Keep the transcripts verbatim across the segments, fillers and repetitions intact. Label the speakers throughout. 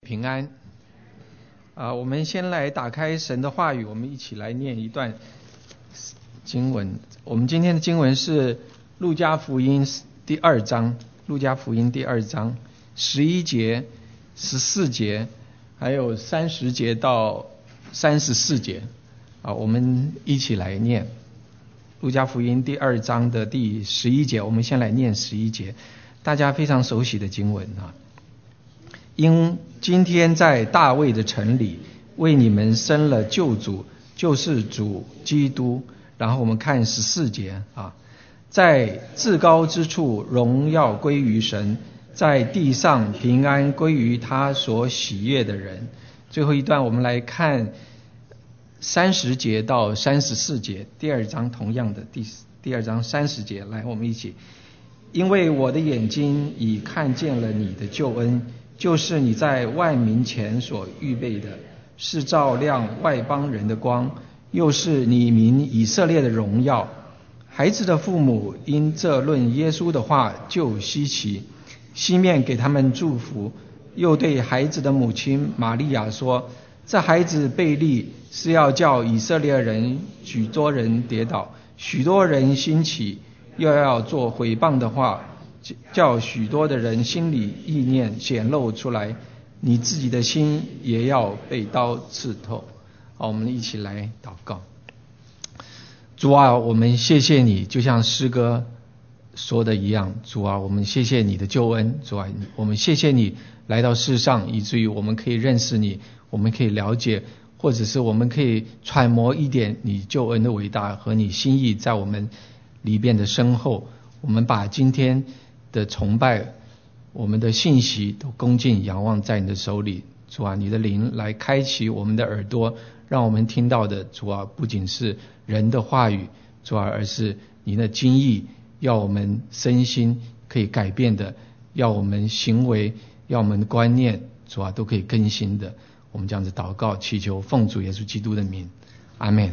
Speaker 1: 平安。啊，我们先来打开神的话语，我们一起来念一段经文。我们今天的经文是路加福音第二章，路加福音第二章十一节、十四节，还有三十节到三十四节。啊，我们一起来念路加福音第二章的第十一节。我们先来念十一节，大家非常熟悉的经文啊。因今天在大卫的城里为你们生了救主，就是主基督。然后我们看十四节啊，在至高之处荣耀归于神，在地上平安归于他所喜悦的人。最后一段我们来看三十节到三十四节，第二章同样的第第二章三十节，来我们一起。因为我的眼睛已看见了你的救恩，就是你在万民前所预备的，是照亮外邦人的光，又是你民以色列的荣耀。孩子的父母因这论耶稣的话就稀奇，西面给他们祝福，又对孩子的母亲玛利亚说，这孩子被立是要叫以色列人许多人跌倒，许多人兴起，又要做毁谤的话，叫许多的人心里意念显露出来，你自己的心也要被刀刺透。好，我们一起来祷告。主啊，我们谢谢你，就像诗歌说的一样，主啊，我们谢谢你的救恩。主啊，我们谢谢你来到世上，以至于我们可以认识你，我们可以了解，或者是我们可以揣摩一点你救恩的伟大和你心意在我们里边的深厚。我们把今天的崇拜，我们的信息都恭敬仰望在你的手里。主啊，你的灵来开启我们的耳朵，让我们听到的，主啊，不仅是人的话语，主啊，而是你的经意，要我们身心可以改变的，要我们行为，要我们的观念，主啊，都可以更新的。我们这样子祷告祈求，奉主耶稣基督的名，阿们。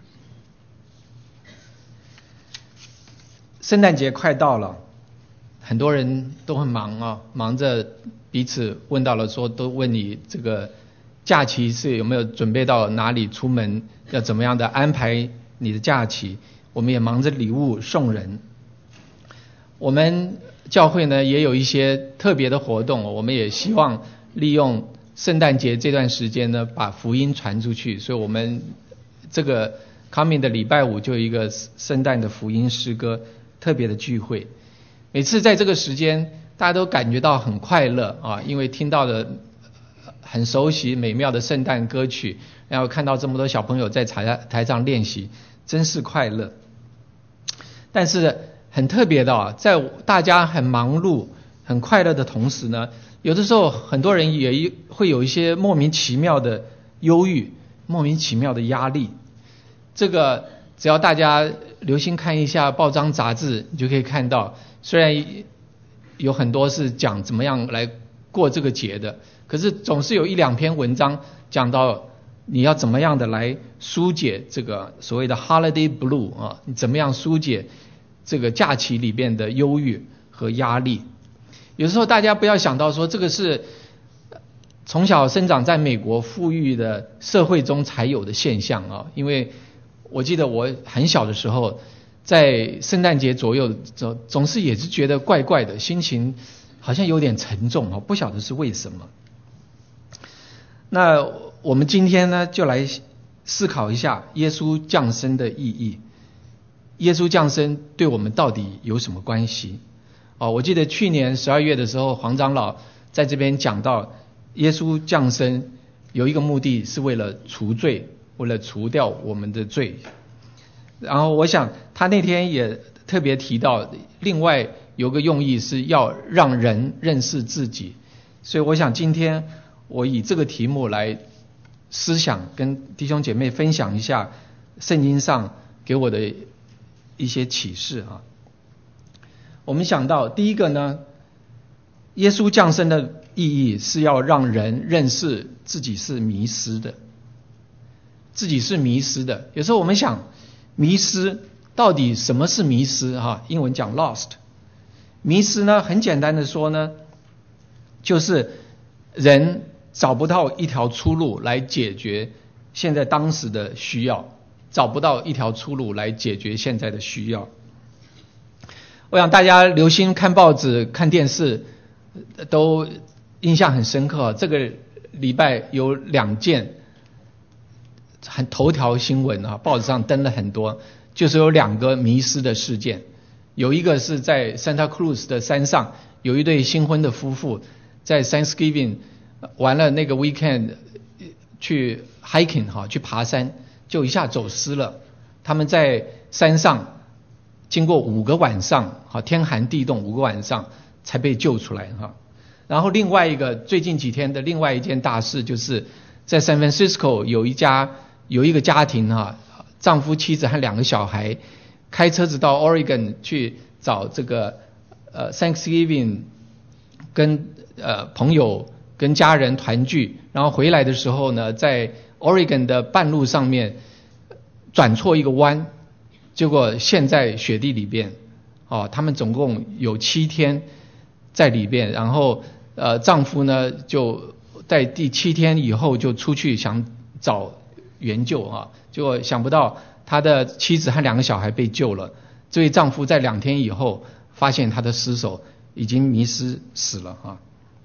Speaker 1: 圣诞节快到了，很多人都很忙啊，忙着彼此问到了说，都问你这个假期是有没有准备到哪里出门，要怎么样的安排你的假期。我们也忙着礼物送人。我们教会呢也有一些特别的活动，我们也希望利用圣诞节这段时间呢把福音传出去，所以我们这个 coming 的礼拜五就有一个圣诞的福音诗歌特别的聚会。每次在这个时间大家都感觉到很快乐啊，因为听到了很熟悉美妙的圣诞歌曲，然后看到这么多小朋友在台台上练习，真是快乐。但是很特别的啊，在大家很忙碌很快乐的同时呢，有的时候很多人也会有一些莫名其妙的忧郁，莫名其妙的压力。这个只要大家留心看一下报章杂志，你就可以看到，虽然有很多是讲怎么样来过这个节的，可是总是有一两篇文章讲到你要怎么样的来疏解这个所谓的 holiday blue 啊，你怎么样疏解这个假期里边的忧郁和压力。有时候大家不要想到说这个是从小生长在美国富裕的社会中才有的现象啊，因为我记得我很小的时候，在圣诞节左右总总是也是觉得怪怪的，心情好像有点沉重啊，不晓得是为什么。那我们今天呢，就来思考一下耶稣降生的意义。耶稣降生对我们到底有什么关系？哦，我记得去年十二月的时候，黄长老在这边讲到，耶稣降生有一个目的是为了除罪，为了除掉我们的罪。然后我想他那天也特别提到，另外有个用意是要让人认识自己。所以我想今天我以这个题目来思想，跟弟兄姐妹分享一下圣经上给我的一些启示啊。我们想到第一个呢，耶稣降生的意义是要让人认识自己是迷失的，自己是迷失的。有时候我们想，迷失到底什么是迷失哈？英文讲 lost。迷失呢，很简单的说呢，就是人找不到一条出路来解决现在当时的需要，找不到一条出路来解决现在的需要。我想大家留心看报纸、看电视，都印象很深刻。这个礼拜有两件很头条新闻啊，报纸上登了很多，就是有两个迷失的事件。有一个是在 Santa Cruz 的山上，有一对新婚的夫妇在 Thanksgiving 玩了那个 weekend 去 hiking 哈，去爬山，就一下走失了。他们在山上经过五个晚上，哈，天寒地冻，五个晚上才被救出来哈。然后另外一个最近几天的另外一件大事，就是在 San Francisco 有一家有一个家庭哈，丈夫、妻子和两个小孩开车子到 Oregon 去找这个呃 Thanksgiving 跟呃朋友跟家人团聚，然后回来的时候呢，在 Oregon 的半路上面转错一个弯，结果陷在雪地里边。哦，他们总共有七天在里边，然后呃丈夫呢就在第七天以后就出去想找援救啊，结果想不到他的妻子和两个小孩被救了。这位丈夫在两天以后发现他的尸首已经迷失死了啊，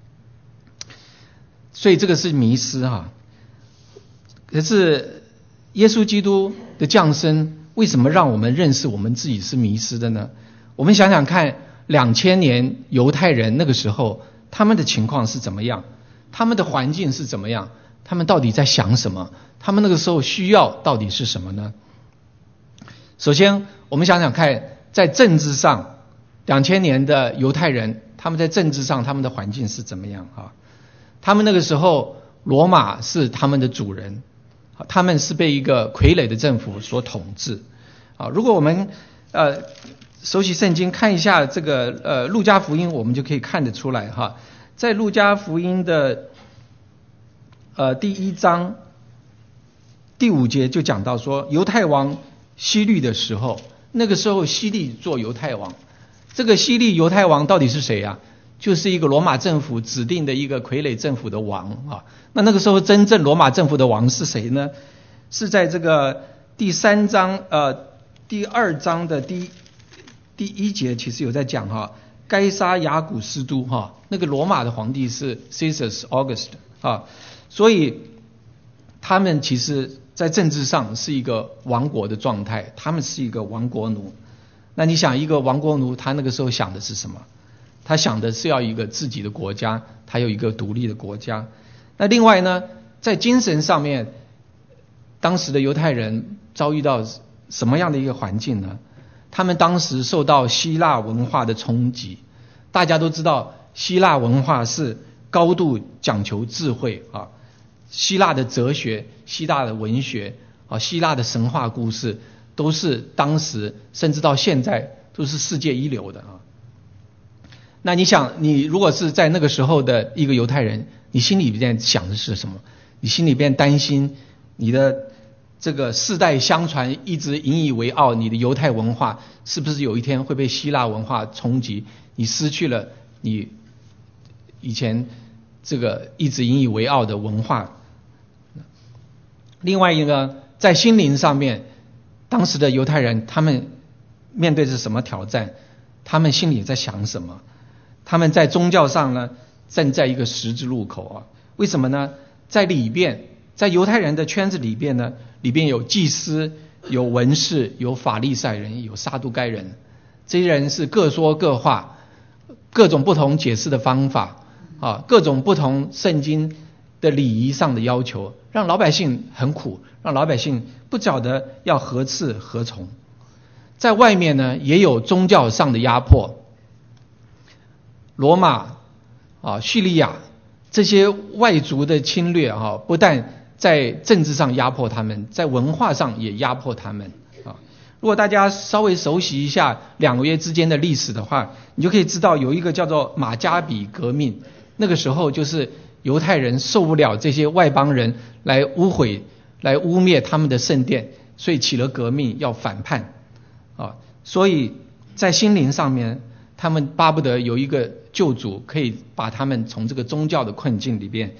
Speaker 1: 所以这个是迷失哈。可是耶稣基督的降生为什么让我们认识我们自己是迷失的呢？我们想想看，两千年犹太人那个时候他们的情况是怎么样，他们的环境是怎么样，他们到底在想什么，他们那个时候需要到底是什么呢？首先我们想想看，在政治上两千年的犹太人他们在政治上他们的环境是怎么样啊？他们那个时候罗马是他们的主人，他们是被一个傀儡的政府所统治啊。如果我们呃熟悉圣经看一下这个呃路加福音，我们就可以看得出来哈。在路加福音的呃第一章第五节就讲到说，犹太王希律的时候，那个时候希律做犹太王。这个希律犹太王到底是谁啊？就是一个罗马政府指定的一个傀儡政府的王啊。那那个时候真正罗马政府的王是谁呢？是在这个第三章呃第二章的第第一节其实有在讲哈，该撒亚古斯都哈，那个罗马的皇帝是 Caesar August 啊，所以他们其实在政治上是一个亡国的状态，他们是一个亡国奴。那你想一个亡国奴，他那个时候想的是什么？他想的是要一个自己的国家，他有一个独立的国家。那另外呢，在精神上面，当时的犹太人遭遇到什么样的一个环境呢？他们当时受到希腊文化的冲击。大家都知道希腊文化是高度讲求智慧啊，希腊的哲学、希腊的文学啊、希腊的神话故事都是当时甚至到现在都是世界一流的啊。那你想，你如果是在那个时候的一个犹太人，你心里边想的是什么？你心里边担心你的这个世代相传一直引以为傲你的犹太文化是不是有一天会被希腊文化冲击，你失去了你以前这个一直引以为傲的文化。另外一个，在心灵上面，当时的犹太人他们面对着什么挑战？他们心里在想什么？他们在宗教上呢站在一个十字路口啊。为什么呢？在里边，在犹太人的圈子里边呢，里边有祭司、有文士、有法利赛人、有撒都该人。这些人是各说各话，各种不同解释的方法啊，各种不同圣经的礼仪上的要求，让老百姓很苦，让老百姓不晓得要何次何从。在外面呢，也有宗教上的压迫。罗马啊、叙利亚这些外族的侵略啊，不但在政治上压迫他们，在文化上也压迫他们啊。如果大家稍微熟悉一下两个月之间的历史的话，你就可以知道有一个叫做马加比革命。那个时候就是犹太人受不了这些外邦人来污毁、来污蔑他们的圣殿，所以起了革命要反叛啊。所以在心灵上面，他们巴不得有一个救主可以把他们从这个宗教的困境里边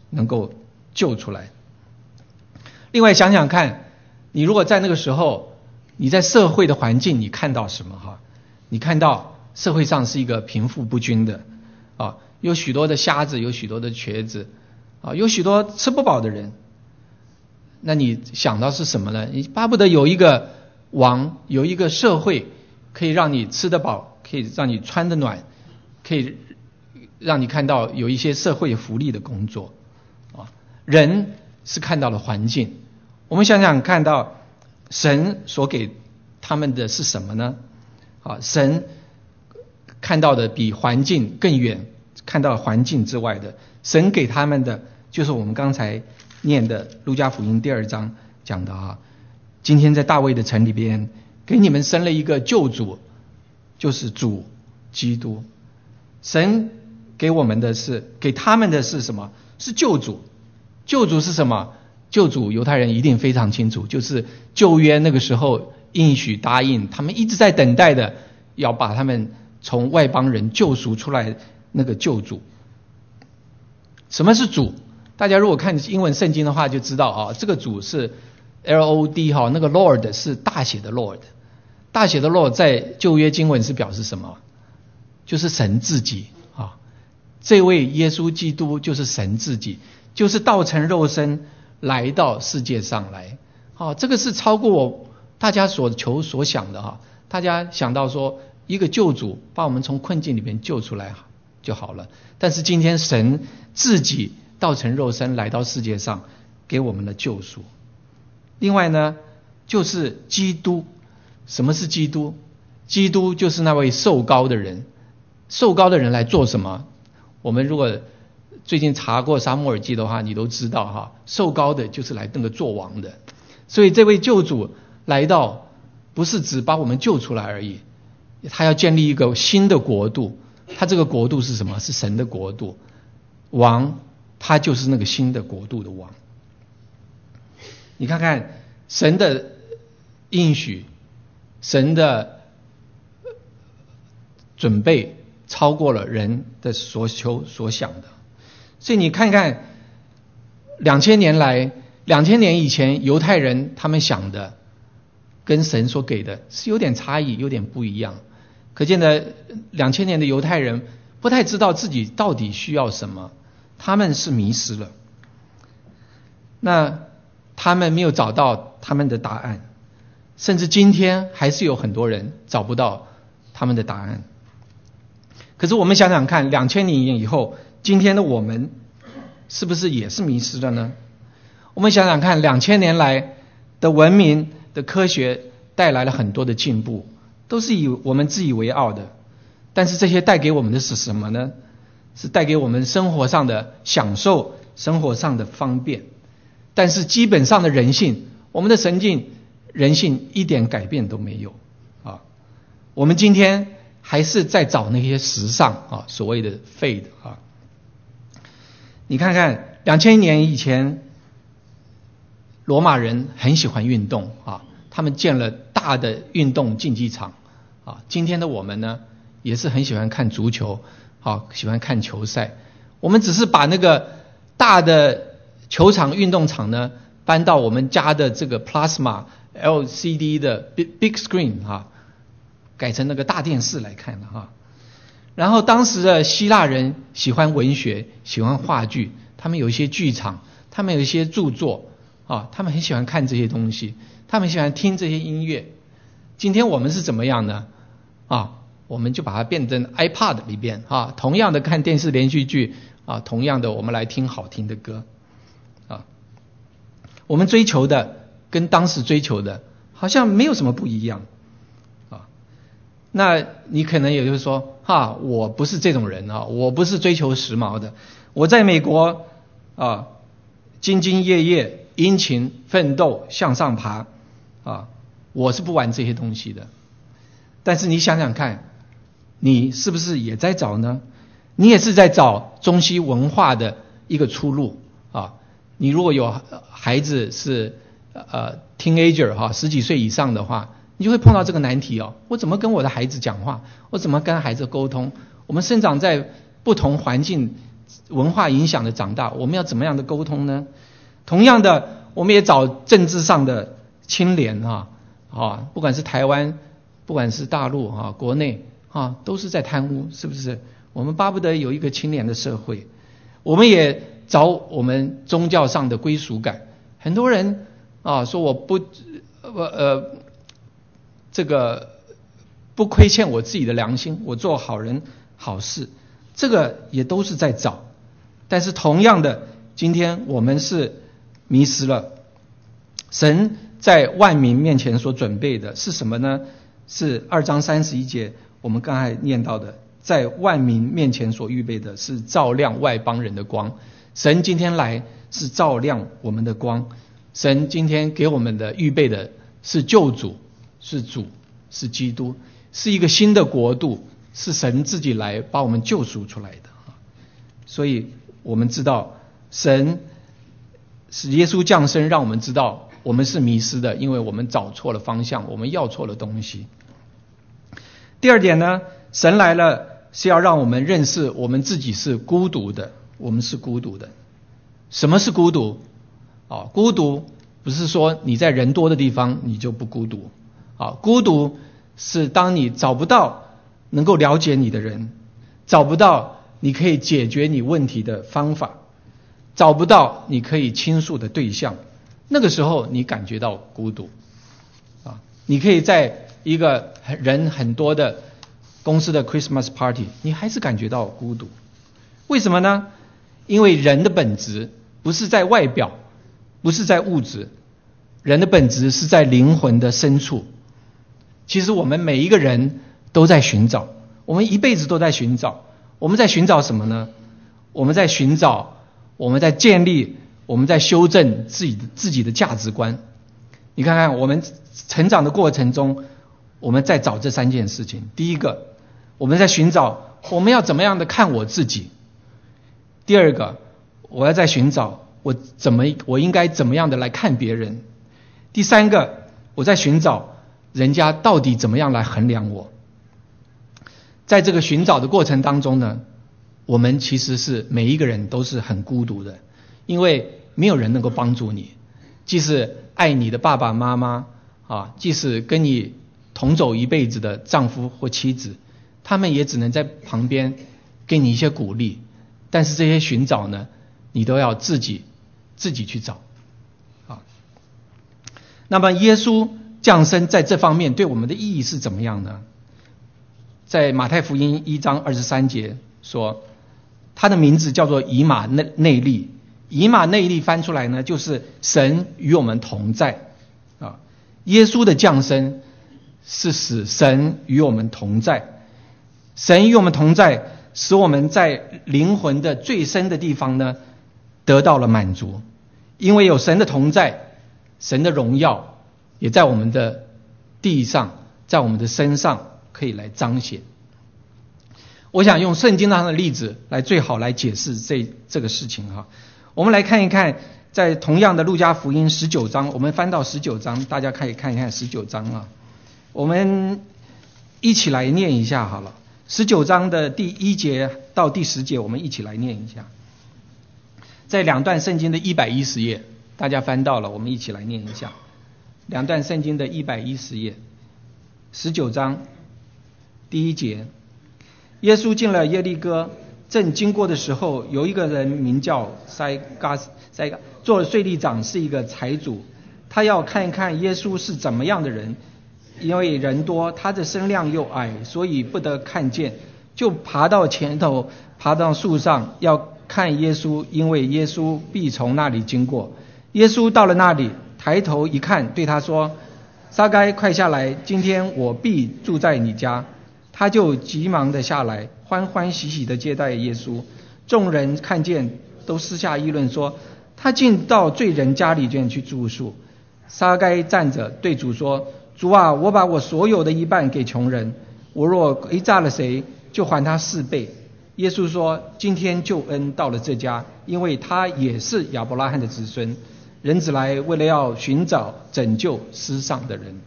Speaker 1: 能够救出来。另外想想看，你如果在那个时候，你在社会的环境你看到什么哈？你看到社会上是一个贫富不均的啊，有许多的瞎子，有许多的瘸子啊，有许多吃不饱的人。那你想到是什么呢？你巴不得有一个王，有一个社会可以让你吃得饱，可以让你穿得暖，可以让你看到有一些社会福利的工作啊。人是看到了环境，我们想想看到神所给他们的是什么呢？啊，神看到的比环境更远，看到环境之外的，神给他们的就是我们刚才念的路加福音第二章讲的啊，今天在大卫的城里边给你们生了一个救主，就是主基督。神给我们的是，给他们的是什么？是救主。救主是什么？救主犹太人一定非常清楚，就是旧约那个时候应许答应，他们一直在等待的，要把他们从外邦人救赎出来那个救主。什么是主？大家如果看英文圣经的话就知道啊，这个主是 L O D 哈，那个 Lord 是大写的 Lord， 大写的 Lord 在旧约经文是表示什么？就是神自己啊，这位耶稣基督就是神自己，就是道成肉身来到世界上来。啊，这个是超过我大家所求所想的哈。大家想到说一个救主把我们从困境里面救出来就好了，但是今天神自己道成肉身来到世界上，给我们的救赎。另外呢，就是基督。什么是基督？基督就是那位受膏的人。受膏的人来做什么？我们如果最近查过撒母耳记的话，你都知道哈，受膏的就是来那个做王的。所以这位救主来到，不是只把我们救出来而已，他要建立一个新的国度。他这个国度是什么？是神的国度。王他就是那个新的国度的王。你看看神的应许，神的准备超过了人的所求所想的。所以你看看两千年来，两千年以前犹太人他们想的跟神所给的是有点差异，有点不一样。可见的两千年的犹太人不太知道自己到底需要什么，他们是迷失了。那他们没有找到他们的答案，甚至今天还是有很多人找不到他们的答案。可是我们想想看，两千年以后，今天的我们是不是也是迷失了呢？我们想想看，两千年来的文明的科学带来了很多的进步，都是以我们自以为傲的。但是这些带给我们的是什么呢？是带给我们生活上的享受，生活上的方便。但是基本上的人性，我们的神性人性一点改变都没有啊。我们今天还是在找那些时尚啊，所谓的 fad 啊。你看看两千年以前，罗马人很喜欢运动啊，他们建了大的运动竞技场啊。今天的我们呢，也是很喜欢看足球，啊，喜欢看球赛。我们只是把那个大的球场运动场呢，搬到我们家的这个 plasma L C D 的 big big screen 啊，改成那个大电视来看了哈。然后当时的希腊人喜欢文学，喜欢话剧，他们有一些剧场，他们有一些著作啊，他们很喜欢看这些东西，他们喜欢听这些音乐。今天我们是怎么样呢？啊，我们就把它变成 iPod 里边啊，同样的看电视连续剧啊，同样的我们来听好听的歌啊。我们追求的跟当时追求的好像没有什么不一样啊。那你可能也就是说，哈，我不是这种人啊，我不是追求时髦的。我在美国啊，兢兢业业、殷勤奋斗、向上爬啊，我是不玩这些东西的。但是你想想看，你是不是也在找呢？你也是在找中西文化的一个出路啊。你如果有孩子是呃 teenager 哈，十几岁以上的话，你就会碰到这个难题哦。我怎么跟我的孩子讲话？我怎么跟孩子沟通？我们生长在不同环境文化影响的长大，我们要怎么样的沟通呢？同样的，我们也找政治上的清廉啊，啊，不管是台湾，不管是大陆啊，国内啊，都是在贪污，是不是？我们巴不得有一个清廉的社会。我们也找我们宗教上的归属感。很多人啊说我不呃呃这个不亏欠我自己的良心，我做好人好事，这个也都是在找。但是同样的，今天我们是迷失了。神在万民面前所准备的是什么呢？是二章三十一节我们刚才念到的，在万民面前所预备的是照亮外邦人的光。神今天来是照亮我们的光，神今天给我们的预备的是救主，是主，是基督，是一个新的国度，是神自己来把我们救赎出来的。所以我们知道神使耶稣降生，让我们知道我们是迷失的，因为我们找错了方向，我们要错了东西。第二点呢，神来了是要让我们认识我们自己是孤独的，我们是孤独的。什么是孤独？哦，孤独不是说你在人多的地方你就不孤独。啊，孤独是当你找不到能够了解你的人，找不到你可以解决你问题的方法，找不到你可以倾诉的对象，那个时候你感觉到孤独。啊，你可以在一个人很多的公司的 Christmas party， 你还是感觉到孤独。为什么呢？因为人的本质不是在外表，不是在物质，人的本质是在灵魂的深处。其实我们每一个人都在寻找，我们一辈子都在寻找。我们在寻找什么呢？我们在寻找，我们在建立，我们在修正自己的自己的价值观。你看看我们成长的过程中，我们在找这三件事情。第一个，我们在寻找我们要怎么样的看我自己。第二个，我要在寻找我怎么我应该怎么样的来看别人。第三个，我在寻找人家到底怎么样来衡量我。在这个寻找的过程当中呢，我们其实是每一个人都是很孤独的，因为没有人能够帮助你。即使爱你的爸爸妈妈啊，即使跟你同走一辈子的丈夫或妻子，他们也只能在旁边给你一些鼓励。但是这些寻找呢，你都要自己自己去找啊。那么耶稣降生在这方面对我们的意义是怎么样呢？在马太福音一章二十三节说，他的名字叫做以马内利。以马内利翻出来呢，就是神与我们同在啊。耶稣的降生是使神与我们同在，神与我们同在，使我们在灵魂的最深的地方呢得到了满足。因为有神的同在，神的荣耀也在我们的地上，在我们的身上可以来彰显。我想用圣经上的例子来最好来解释这这个事情哈。我们来看一看，在同样的路加福音十九章，我们翻到十九章，大家可以看一看十九章啊。我们一起来念一下好了。十九章的第一节到第十节，我们一起来念一下。在两段圣经的一百一十页，大家翻到了，我们一起来念一下。两段圣经的一百一十页，十九章第一节。耶稣进了耶利哥，正经过的时候，有一个人名叫塞嘎塞嘎，做税吏长，是一个财主。他要看一看耶稣是怎么样的人，因为人多，他的身量又矮，所以不得看见，就爬到前头，爬到树上要看耶稣，因为耶稣必从那里经过。耶稣到了那里，抬头一看，对他说：撒该，快下来，今天我必住在你家。他就急忙的下来，欢欢喜喜的接待耶稣。众人看见，都私下议论说，他竟到罪人家里边去住宿。撒该站着对主说：主啊，我把我所有的一半给穷人，我若亏诈了谁，就还他四倍。耶稣说：今天救恩到了这家，因为他也是亚伯拉罕的子孙。人子来，为了要寻找拯救失丧的人。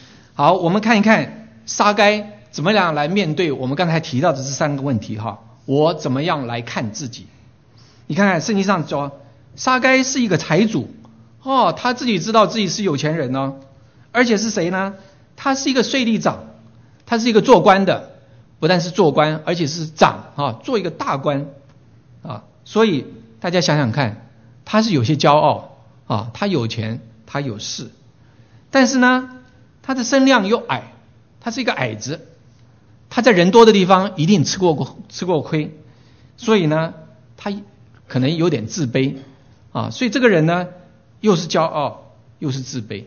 Speaker 1: 好，我们看一看撒该怎么样来面对我们刚才提到的这三个问题哈。 我怎么样来看自己。你看看圣经上说，撒该是一个财主哦，他自己知道自己是有钱人哦，而且是谁呢？他是一个税吏长，他是一个做官的，不但是做官，而且是长啊，做一个大官啊。所以大家想想看，他是有些骄傲啊，他有钱，他有势，但是呢，他的身量又矮，他是一个矮子，他在人多的地方一定吃过吃过亏，所以呢，他可能有点自卑啊，所以这个人呢，又是骄傲，又是自卑。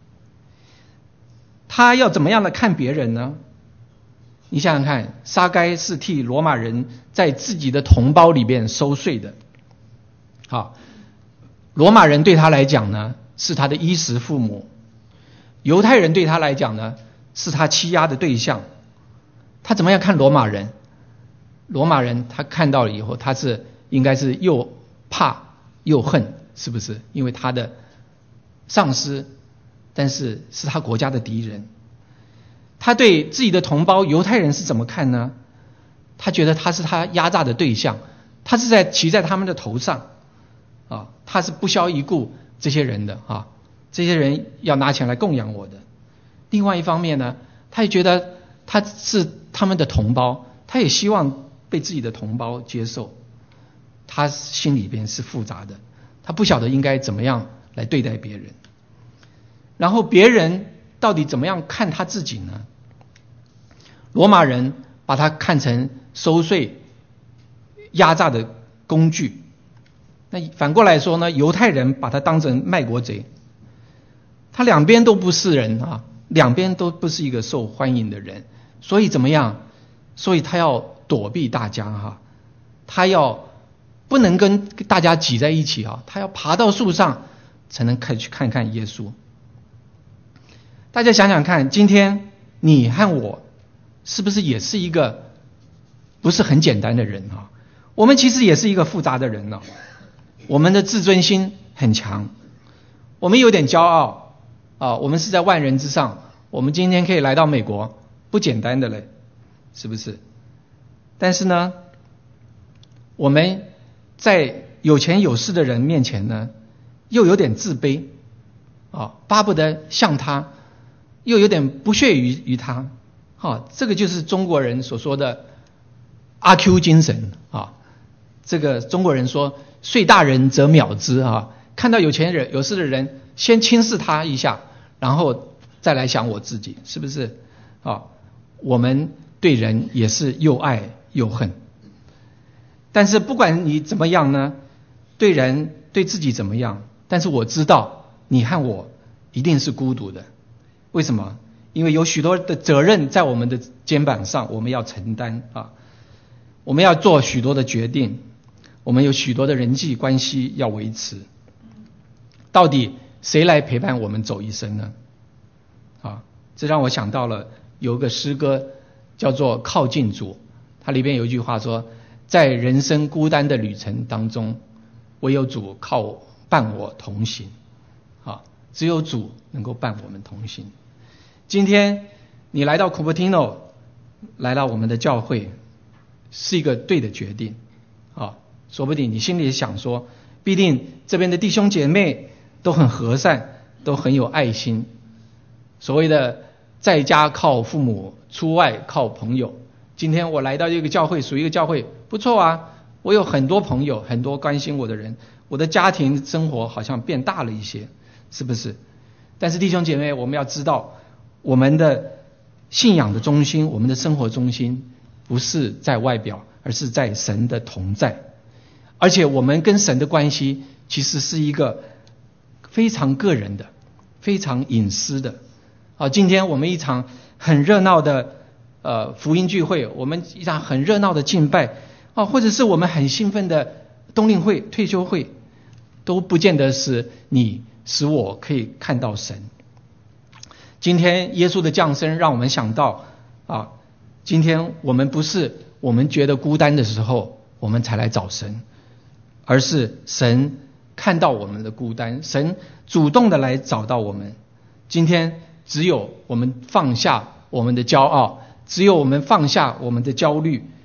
Speaker 1: 他要怎么样的看别人呢？你想想看，撒该是替罗马人在自己的同胞里边收税的，好，罗马人对他来讲呢，是他的衣食父母；犹太人对他来讲呢，是他欺压的对象。他怎么样看罗马人？罗马人他看到了以后，他是应该是又怕又恨，是不是？因为他的上司，但是是他国家的敌人。他对自己的同胞犹太人是怎么看呢？他觉得他是他压榨的对象，他是在骑在他们的头上啊，他是不屑一顾这些人的啊，这些人要拿钱来供养我的。另外一方面呢，他也觉得他是他们的同胞，他也希望被自己的同胞接受，他心里边是复杂的，他不晓得应该怎么样来对待别人。然后别人到底怎么样看他自己呢？罗马人把他看成收税压榨的工具，那反过来说呢，犹太人把他当成卖国贼。他两边都不是人啊，两边都不是一个受欢迎的人，所以怎么样？所以他要躲避大家哈，他要不能跟大家挤在一起啊，他要爬到树上才能看去看看耶稣。大家想想看，今天你和我是不是也是一个不是很简单的人啊？我们其实也是一个复杂的人呢、啊。我们的自尊心很强，我们有点骄傲啊，我们是在万人之上。我们今天可以来到美国，不简单的嘞，是不是？但是呢，我们在有钱有势的人面前呢，又有点自卑啊，巴不得像他。又有点不屑于于他，啊，这个就是中国人所说的阿 Q 精神啊。这个中国人说睡大人则秒之啊，看到有钱人有势的人，先轻视他一下，然后再来想我自己，是不是啊？我们对人也是又爱又恨，但是不管你怎么样呢，对人对自己怎么样，但是我知道你和我一定是孤独的。为什么？因为有许多的责任在我们的肩膀上，我们要承担啊，我们要做许多的决定，我们有许多的人际关系要维持。到底谁来陪伴我们走一生呢？啊，这让我想到了有一个诗歌叫做《靠近主》，它里边有一句话说，在人生孤单的旅程当中，唯有主靠伴我同行啊，只有主能够伴我们同行。今天你来到 Cupertino， 来到我们的教会，是一个对的决定啊。说不定你心里想说，必定这边的弟兄姐妹都很和善，都很有爱心。所谓的在家靠父母，出外靠朋友。今天我来到这个教会，属于一个教会，不错啊，我有很多朋友，很多关心我的人，我的家庭生活好像变大了一些，是不是？但是弟兄姐妹，我们要知道，我们的信仰的中心，我们的生活中心不是在外表，而是在神的同在。而且我们跟神的关系其实是一个非常个人的，非常隐私的。啊，今天我们一场很热闹的呃福音聚会，我们一场很热闹的敬拜啊，或者是我们很兴奋的冬令会、退休会，都不见得是你使我可以看到神。今天耶稣的降生让我们想到啊，今天我们不是我们觉得孤单的时候我们才来找神，而是神看到我们的孤单，神主动的来找到我们。今天只有我们放下我们的骄傲，只有我们放下我们的焦虑，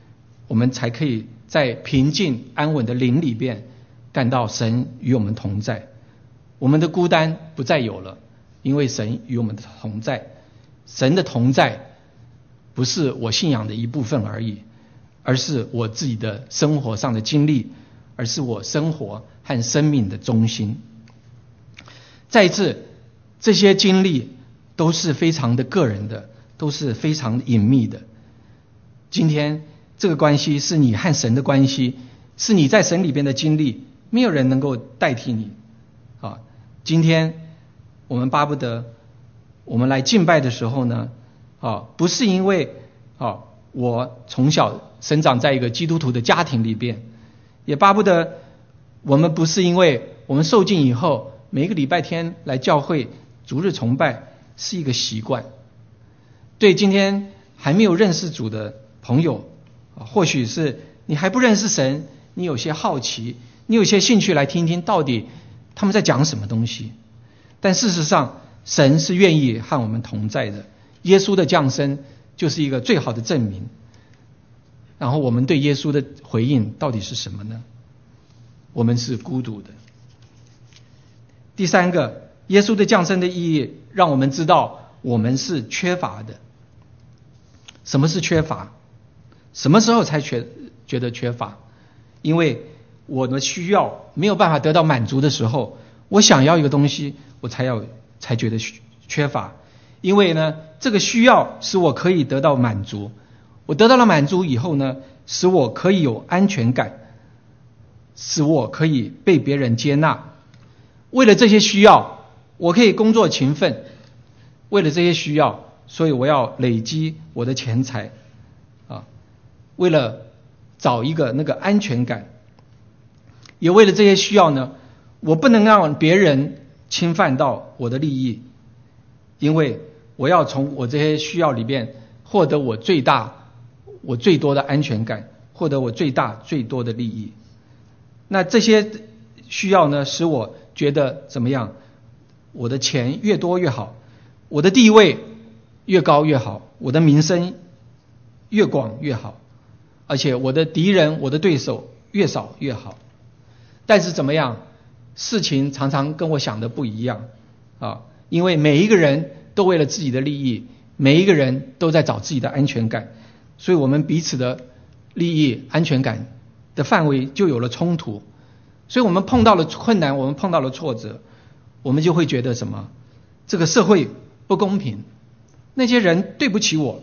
Speaker 1: 我们才可以在平静安稳的灵里边感到神与我们同在。我们的孤单不再有了，因为神与我们同在。神的同在不是我信仰的一部分而已，而是我自己的生活上的经历，而是我生活和生命的中心。再一次，这些经历都是非常的个人的，都是非常隐秘的。今天这个关系是你和神的关系，是你在神里边的经历，没有人能够代替你啊。今天我们巴不得我们来敬拜的时候呢，啊，不是因为啊我从小生长在一个基督徒的家庭里边，也巴不得我们不是因为我们受浸以后每个礼拜天来教会主日崇拜是一个习惯。对今天还没有认识主的朋友，或许是你还不认识神，你有些好奇，你有些兴趣来听听到底他们在讲什么东西。但事实上神是愿意和我们同在的，耶稣的降生就是一个最好的证明。然后我们对耶稣的回应到底是什么呢？我们是孤独的。第三个，耶稣的降生的意义让我们知道我们是缺乏的。什么是缺乏？什么时候才觉觉得缺乏？因为我的需要没有办法得到满足的时候，我想要一个东西，我才要才觉得缺乏。因为呢，这个需要使我可以得到满足，我得到了满足以后呢，使我可以有安全感，使我可以被别人接纳。为了这些需要，我可以工作勤奋。为了这些需要，所以我要累积我的钱财啊，为了找一个那个安全感。也为了这些需要呢，我不能让别人侵犯到我的利益，因为我要从我这些需要里面获得我最大我最多的安全感，获得我最大最多的利益。那这些需要呢，使我觉得怎么样？我的钱越多越好，我的地位越高越好，我的名声越广越好，而且我的敌人我的对手越少越好。但是怎么样？事情常常跟我想的不一样啊！因为每一个人都为了自己的利益，每一个人都在找自己的安全感，所以我们彼此的利益安全感的范围就有了冲突。所以我们碰到了困难，我们碰到了挫折，我们就会觉得什么？这个社会不公平，那些人对不起我。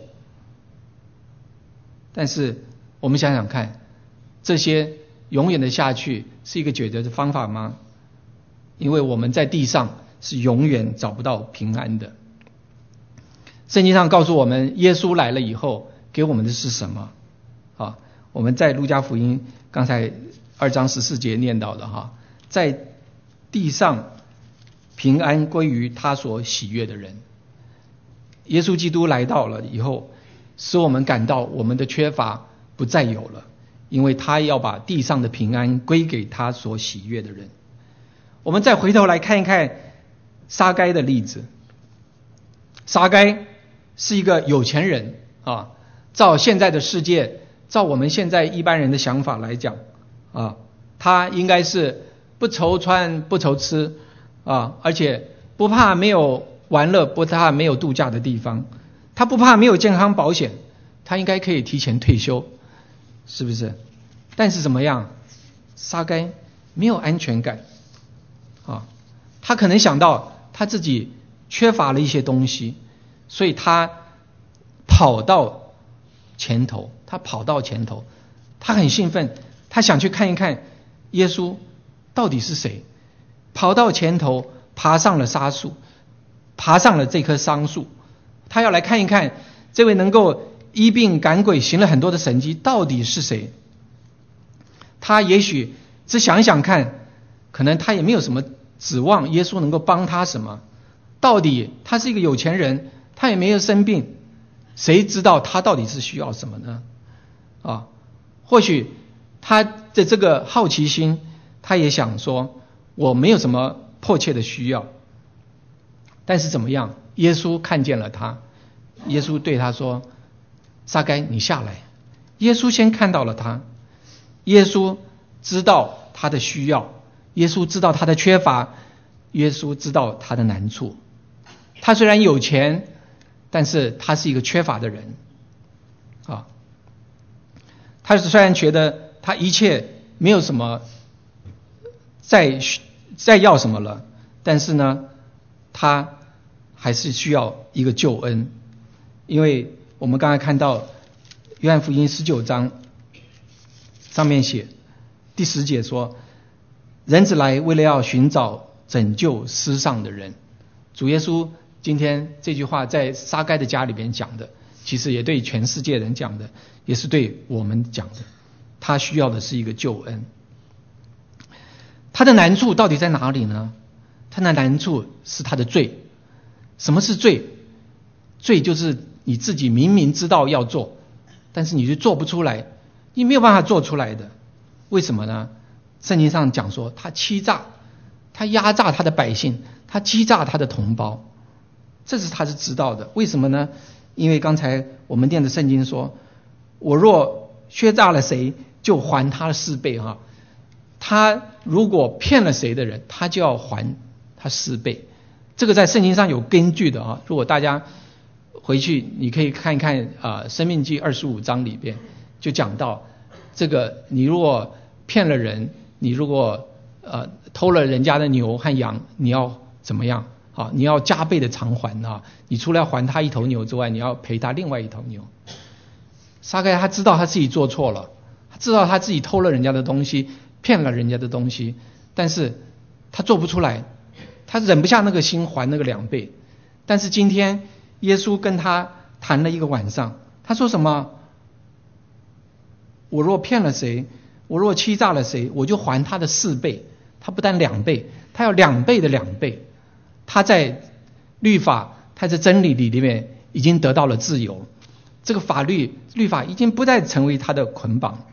Speaker 1: 但是我们想想看，这些永远的下去是一个解决的方法吗？因为我们在地上是永远找不到平安的。圣经上告诉我们，耶稣来了以后给我们的是什么？啊，我们在路加福音刚才二章十四节念到的哈，在地上平安归于他所喜悦的人。耶稣基督来到了以后，使我们感到我们的缺乏不再有了，因为他要把地上的平安归给他所喜悦的人。我们再回头来看一看撒该的例子。撒该是一个有钱人啊，照现在的世界，照我们现在一般人的想法来讲啊，他应该是不愁穿不愁吃啊，而且不怕没有玩乐，不怕没有度假的地方，他不怕没有健康保险，他应该可以提前退休，是不是？但是怎么样？撒该没有安全感啊，他可能想到他自己缺乏了一些东西，所以他跑到前头，他跑到前头，他很兴奋，他想去看一看耶稣到底是谁，跑到前头，爬上了沙树，爬上了这棵桑树，他要来看一看这位能够医病赶鬼行了很多的神迹到底是谁。他也许只想一想看，可能他也没有什么指望耶稣能够帮他什么，到底他是一个有钱人，他也没有生病，谁知道他到底是需要什么呢？啊，或许他的这个好奇心，他也想说我没有什么迫切的需要。但是怎么样？耶稣看见了他，耶稣对他说：撒该，你下来。 耶稣先看到了他，耶稣知道他的需要，耶稣知道他的缺乏，耶稣知道他的难处。他虽然有钱，但是他是一个缺乏的人啊。他虽然觉得他一切没有什么再再要什么了，但是呢，他还是需要一个救恩。因为我们刚才看到约翰福音十九章上面写第十节说，人子来为了要寻找拯救失丧的人。主耶稣今天这句话在撒该的家里边讲的，其实也对全世界人讲的，也是对我们讲的。他需要的是一个救恩。他的难处到底在哪里呢？他的难处是他的罪。什么是罪？罪就是你自己明明知道要做，但是你就做不出来，你没有办法做出来的。为什么呢？圣经上讲说，他欺诈，他压榨他的百姓，他欺诈他的同胞，这是他是知道的。为什么呢？因为刚才我们念的圣经说，我若削诈了谁，就还他的四倍哈。他如果骗了谁的人，他就要还他四倍。这个在圣经上有根据的啊。如果大家回去你可以看一看啊，《申命记》二十五章里边就讲到这个，你如果骗了人，你如果呃偷了人家的牛和羊，你要怎么样啊？你要加倍的偿还啊！你除了要还他一头牛之外，你要赔他另外一头牛。撒该他知道他自己做错了，他知道他自己偷了人家的东西，骗了人家的东西，但是他做不出来，他忍不下那个心还那个两倍。但是今天耶稣跟他谈了一个晚上，他说什么？我若骗了谁，我若欺诈了谁，我就还他的四倍。他不但两倍，他要两倍的两倍。他在律法，他在真理里面已经得到了自由。这个法律律法已经不再成为他的捆绑。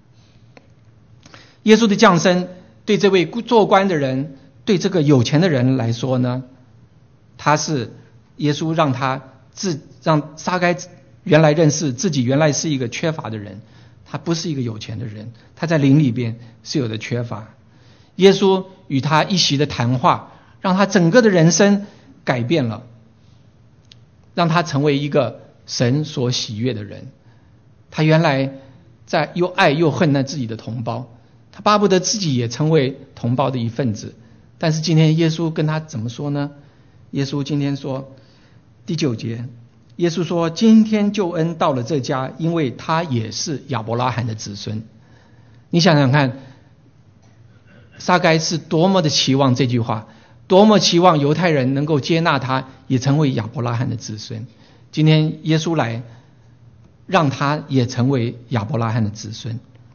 Speaker 1: 耶稣的降生对这位做官的人，对这个有钱的人来说呢，他是耶稣让他自让撒该原来认识自己原来是一个缺乏的人，他不是一个有钱的人，他在灵里边是有的缺乏。耶稣与他一席的谈话，让他整个的人生改变了，让他成为一个神所喜悦的人。他原来在又爱又恨那自己的同胞，他巴不得自己也成为同胞的一份子。但是今天耶稣跟他怎么说呢？耶稣今天说第九节，耶稣说，今天救恩到了这家，因为他也是亚伯拉罕的子孙。你想想看，撒该是多么的期望这句话，多么期望犹太人能够接纳他，也成为亚伯拉罕的子孙。今天耶稣来，让他也成为亚伯拉罕的子孙。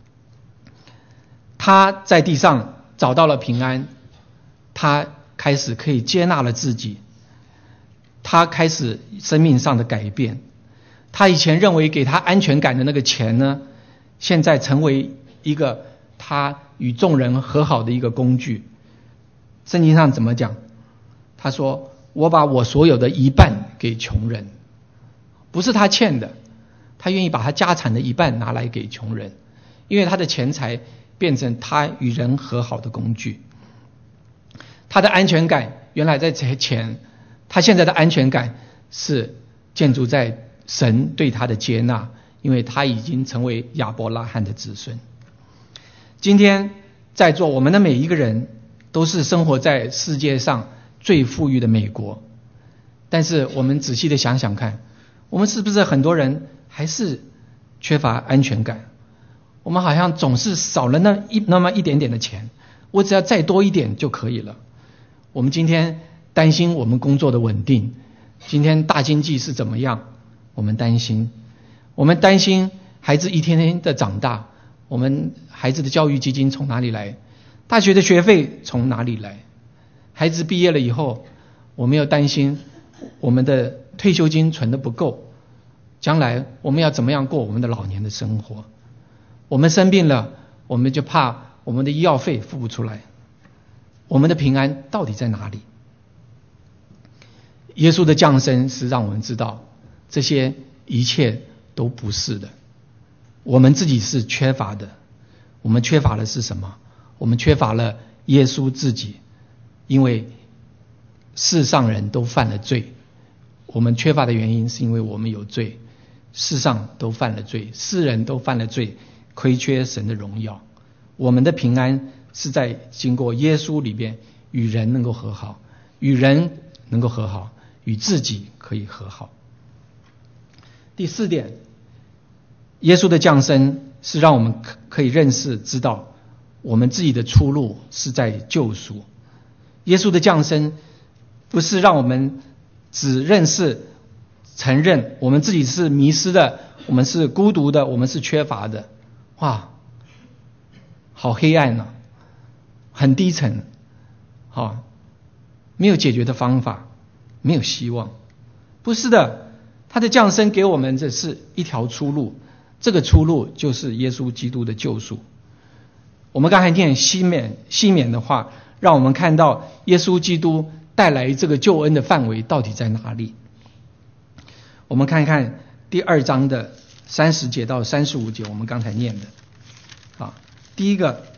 Speaker 1: 他在地上找到了平安，他开始可以接纳了自己，他开始生命上的改变。他以前认为给他安全感的那个钱呢，现在成为一个他与众人和好的一个工具。圣经上怎么讲？他说，我把我所有的一半给穷人。不是他欠的，他愿意把他家产的一半拿来给穷人，因为他的钱财变成他与人和好的工具。他的安全感原来在钱，他现在的安全感是建筑在神对他的接纳，因为他已经成为亚伯拉罕的子孙。今天在座我们的每一个人都是生活在世界上最富裕的美国，但是我们仔细的想想看，我们是不是很多人还是缺乏安全感？我们好像总是少了那一那么一点点的钱，我只要再多一点就可以了。我们今天担心我们工作的稳定，今天大经济是怎么样，我们担心。我们担心孩子一天天的长大，我们孩子的教育基金从哪里来？大学的学费从哪里来？孩子毕业了以后，我们又担心我们的退休金存得不够，将来我们要怎么样过我们的老年的生活？我们生病了，我们就怕我们的医药费付不出来。我们的平安到底在哪里？耶稣的降生是让我们知道，这些一切都不是的。 我们自己是缺乏的。我们缺乏的是什么？我们缺乏了耶稣自己，因为世上人都犯了罪。我们缺乏的原因是因为我们有罪，世上都犯了罪，世人都犯了罪，亏缺神的荣耀。我们的平安是在经过耶稣里边与人能够和好，与人能够和好，与自己可以和好。第四点，耶稣的降生是让我们可以认识知道我们自己的出路是在救赎。耶稣的降生不是让我们只认识承认我们自己是迷失的，我们是孤独的，我们是缺乏的。哇，好黑暗啊，很低沉，好，没有解决的方法，没有希望。不是的，他的降生给我们的是一条出路，这个出路就是耶稣基督的救赎。我们刚才念西缅西缅的话，让我们看到耶稣基督带来这个救恩的范围到底在哪里。我们看看第二章的三十节到三十五节，我们刚才念的啊，第一个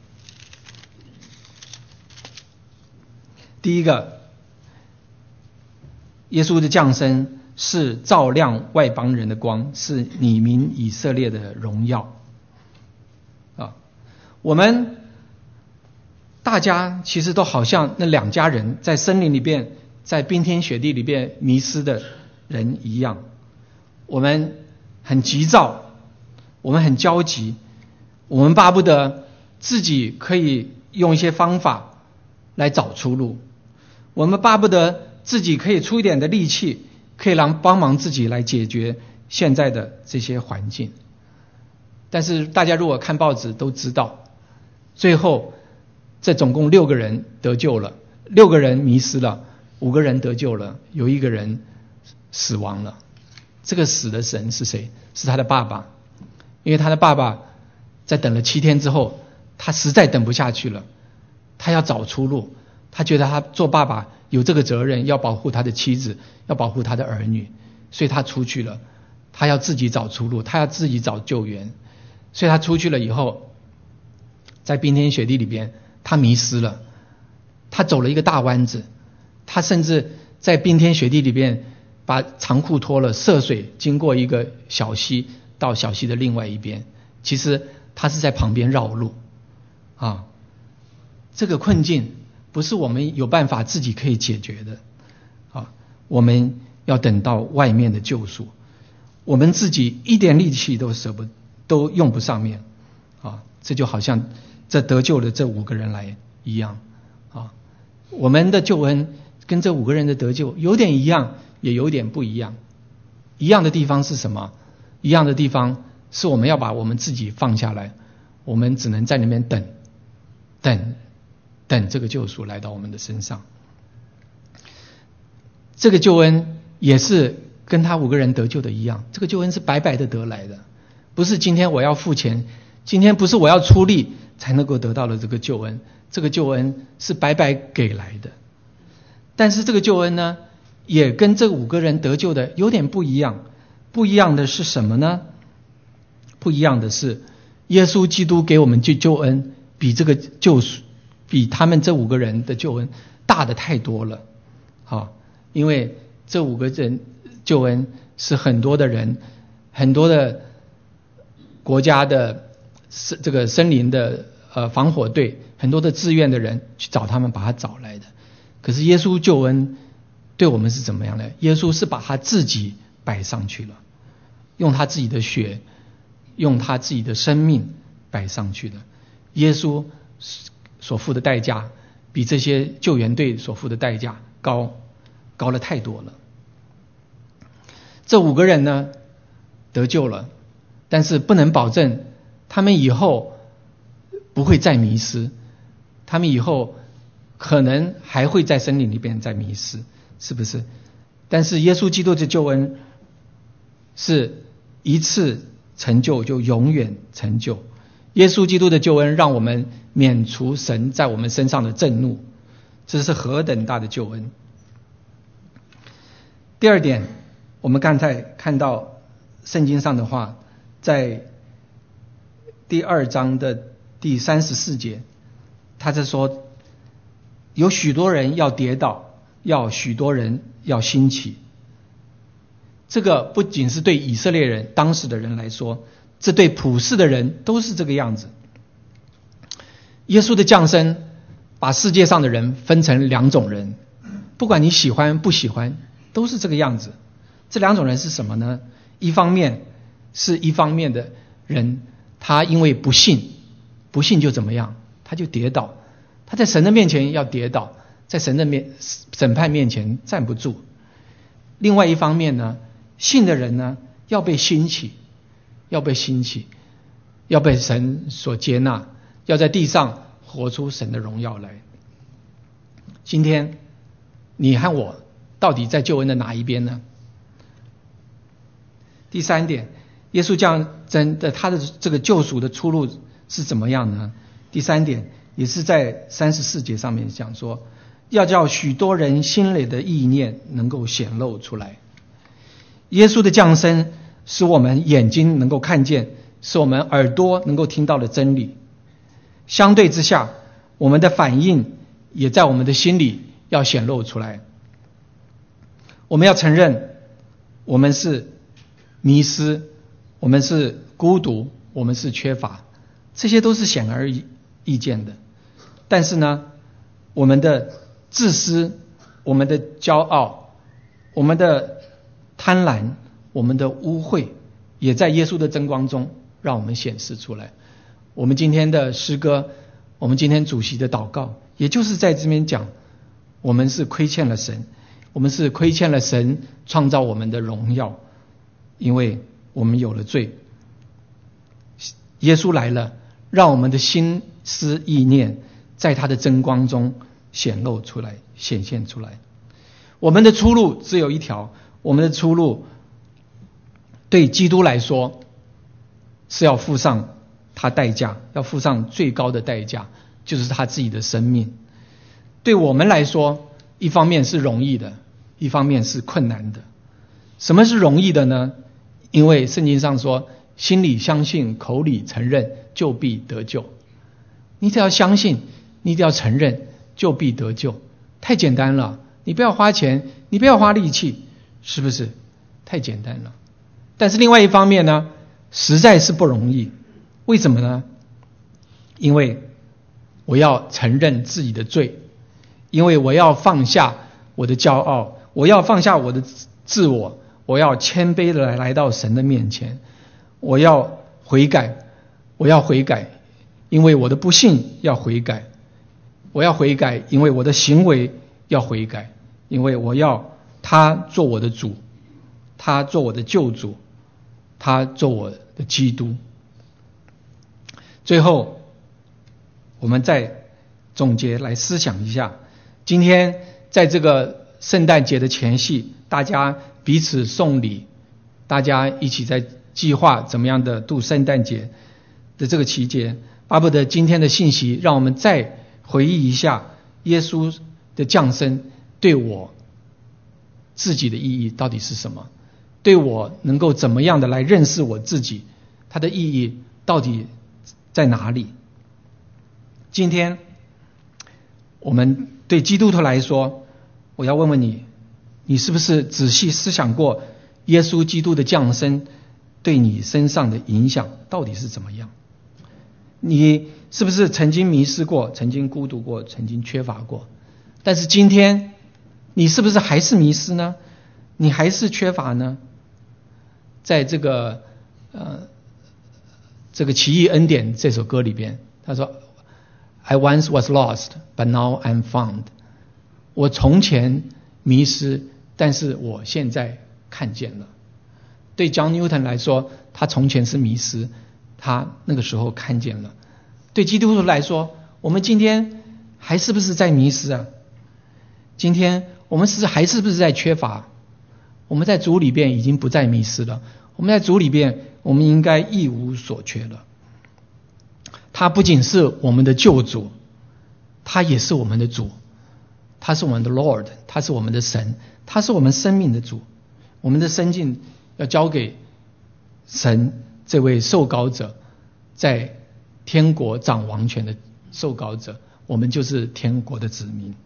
Speaker 1: 第一个耶稣的降生是照亮外邦人的光，是你民以色列的荣耀啊。我们大家其实都好像那两家人在森林里边，在冰天雪地里边迷失的人一样，我们很急躁，我们很焦急，我们巴不得自己可以用一些方法来找出路，我们巴不得自己可以出一点的力气，可以让帮忙自己来解决现在的这些环境。但是大家如果看报纸都知道，最后这总共六个人得救了，六个人迷失了，五个人得救了，有一个人死亡了。这个死的神是谁？是他的爸爸。因为他的爸爸在等了七天之后，他实在等不下去了，他要找出路，他觉得他做爸爸有这个责任，要保护他的妻子，要保护他的儿女，所以他出去了，他要自己找出路，他要自己找救援。所以他出去了以后，在冰天雪地里边，他迷失了，他走了一个大弯子，他甚至在冰天雪地里边把长裤脱了，涉水经过一个小溪，到小溪的另外一边。其实他是在旁边绕路啊。这个困境不是我们有办法自己可以解决的啊，我们要等到外面的救赎，我们自己一点力气都舍不都用不上面啊。这就好像这得救的这五个人来一样啊，我们的救恩跟这五个人的得救有点一样，也有点不一样。一样的地方是什么？一样的地方是我们要把我们自己放下来，我们只能在那边等等等这个救赎来到我们的身上。这个救恩也是跟他五个人得救的一样，这个救恩是白白的得来的，不是今天我要付钱，今天不是我要出力才能够得到的这个救恩，这个救恩是白白给来的。但是这个救恩呢，也跟这五个人得救的有点不一样。不一样的是什么呢？不一样的是耶稣基督给我们救救恩比这个救赎比他们这五个人的救恩大的太多了。好，因为这五个人救恩是很多的人，很多的国家的这个森林的呃防火队，很多的志愿的人去找他们，把他找来的。可是耶稣救恩对我们是怎么样呢？耶稣是把他自己摆上去了，用他自己的血，用他自己的生命摆上去的。耶稣所付的代价比这些救援队所付的代价高高了太多了。这五个人呢得救了，但是不能保证他们以后不会再迷失，他们以后可能还会在森林里边再迷失，是不是？但是耶稣基督的救恩是一次成就就永远成就。耶稣基督的救恩让我们免除神在我们身上的震怒，这是何等大的救恩。第二点，我们刚才看到圣经上的话，在第二章的第三十四节，他在说有许多人要跌倒，要许多人要兴起。这个不仅是对以色列人当时的人来说，这对普世的人都是这个样子。耶稣的降生把世界上的人分成两种人，不管你喜欢不喜欢，都是这个样子。这两种人是什么呢？一方面是一方面的人，他因为不信，不信就怎么样？他就跌倒，他在神的面前要跌倒，在神的面审判面前站不住。另外一方面呢，信的人呢要被兴起，要被兴起，要被神所接纳，要在地上活出神的荣耀来。今天你和我到底在救恩的哪一边呢？第三点，耶稣降生的他的这个救赎的出路是怎么样呢？第三点也是在三十四节上面讲说，要叫许多人心里的意念能够显露出来。耶稣的降生使我们眼睛能够看见，使我们耳朵能够听到的真理。相对之下，我们的反应也在我们的心里要显露出来。我们要承认我们是迷失，我们是孤独，我们是缺乏，这些都是显而易见的。但是呢，我们的自私，我们的骄傲，我们的贪婪，我们的污秽，也在耶稣的真光中让我们显示出来。我们今天的诗歌，我们今天主席的祷告，也就是在这边讲，我们是亏欠了神，我们是亏欠了神创造我们的荣耀，因为我们有了罪。耶稣来了，让我们的心思意念在他的真光中显露出来，显现出来。我们的出路只有一条，我们的出路对基督来说是要付上他代价，要付上最高的代价，就是他自己的生命。对我们来说，一方面是容易的，一方面是困难的。什么是容易的呢？因为圣经上说，心里相信，口里承认，就必得救。你只要相信，你只要承认，就必得救。太简单了，你不要花钱，你不要花力气，是不是？太简单了。但是另外一方面呢，实在是不容易。为什么呢？因为我要承认自己的罪，因为我要放下我的骄傲，我要放下我的自我，我要谦卑的来到神的面前，我要悔改，我要悔改，因为我的不信要悔改，我要悔改，因为我的行为要悔改，因为我要他做我的主，他做我的救主，他做我的基督。最后我们再总结来思想一下，今天在这个圣诞节的前夕，大家彼此送礼，大家一起在计划怎么样的度圣诞节的这个期间，巴不得今天的信息让我们再回忆一下耶稣的降生对我自己的意义到底是什么，对我能够怎么样的来认识我自己，它的意义到底在哪里。今天我们对基督徒来说，我要问问你，你是不是仔细思想过耶稣基督的降生对你身上的影响到底是怎么样？你是不是曾经迷失过，曾经孤独过，曾经缺乏过？但是今天你是不是还是迷失呢？你还是缺乏呢？在这个呃这个奇异恩典这首歌里边，他说 I once was lost, but now I'm found。 我从前迷失，但是我现在看见了。对 John Newton 来说，他从前是迷失，他那个时候看见了。对基督徒来说，我们今天还是不是在迷失啊？今天我们是还是不是在缺乏？我们在主里边已经不再迷失了，我们在主里边我们应该一无所缺了。他不仅是我们的救主，他也是我们的主，他是我们的 Lord， 他是我们的神，他是我们生命的主。我们的生命要交给神这位受膏者， 在天国掌王权的受膏者，我们就是天国的子民。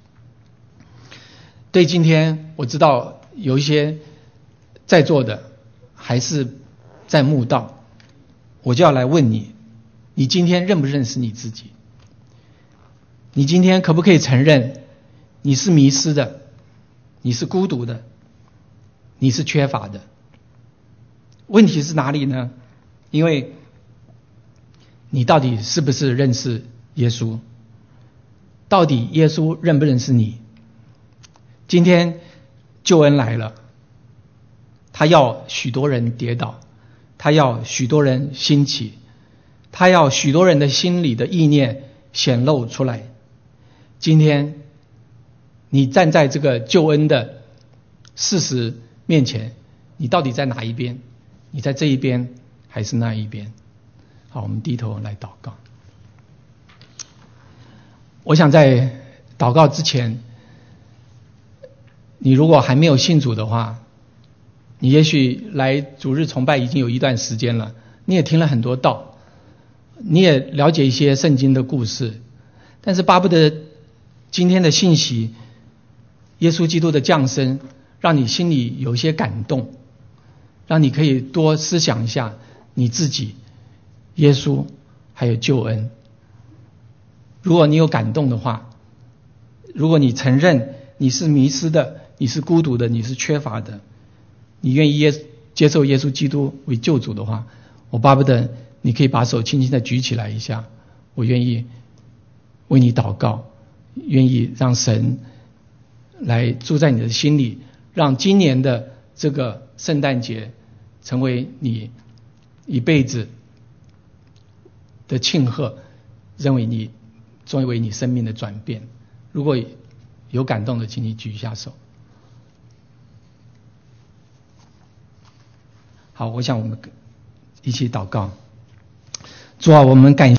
Speaker 1: 对，今天我知道有一些在座的还是在慕道，我就要来问你，你今天认不认识你自己？你今天可不可以承认你是迷失的，你是孤独的，你是缺乏的？问题是哪里呢？因为你到底是不是认识耶稣？到底耶稣认不认识你？今天救恩来了，他要许多人跌倒，他要许多人兴起，他要许多人的心里的意念显露出来。今天你站在这个救恩的事实面前，你到底在哪一边？你在这一边还是那一边？好，我们低头来祷告。我想在祷告之前，你如果还没有信主的话，你也许来主日崇拜已经有一段时间了，你也听了很多道，你也了解一些圣经的故事，但是巴不得今天的信息，耶稣基督的降生，让你心里有一些感动，让你可以多思想一下你自己、耶稣还有救恩。如果你有感动的话，如果你承认你是迷失的，你是孤独的，你是缺乏的，你愿意耶接受耶稣基督为救主的话，我巴不得你可以把手轻轻的举起来一下，我愿意为你祷告，愿意让神来住在你的心里，让今年的这个圣诞节成为你一辈子的庆贺，认为你作为你生命的转变。如果有感动的，请你举一下手。好，我想我们一起祷告。主啊，我们感谢